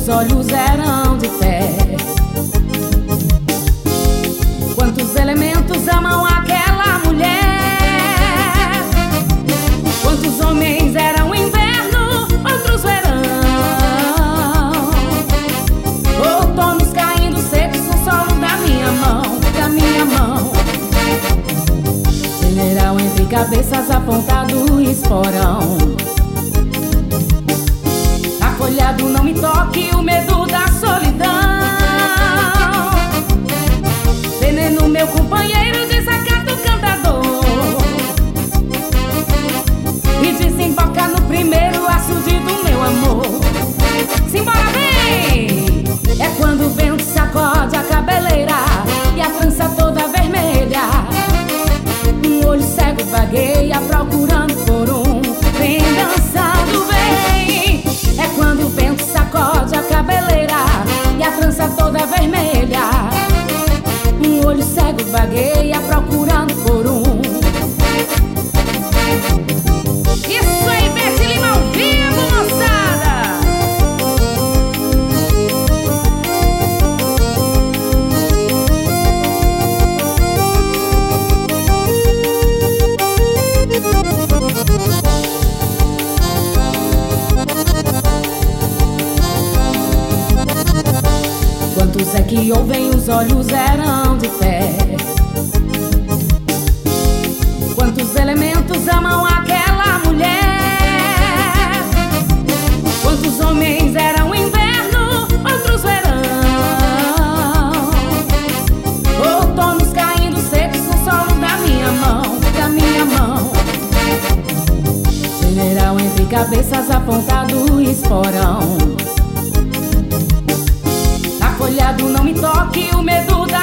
os olhos eram de fé. Quantos elementos amam aquela mulher? Quantos homens eram inverno, outros verão, outonos caindo secos no solo da minha mão, da minha mão. General entre cabeças apontado e esporão. Acolhado, não me toque, o medo da solidão. Veneno, meu companheiro, desacato cantador, e desemboca no primeiro açude do meu amor. Simbora, vem! É quando o vento sacode a cabeleira e a trança toda vermelha. Um olho cego vagueia procurando por um. Vem dançando, vem! É quando o vento sacode a cabeleira e a trança toda vermelha. Um olho cego vagueia procurando por um. Isso aí, Bete Lima ao vivo, moçada! Quantos é que ouvem, os olhos eram de fé? Quantos elementos amam aquela mulher? Quantos homens eram inverno, outros verão, outonos caindo secos no solo da minha mão, da minha mão. General entre cabeças apontado e esporão. Acolhado, não me toque, o medo da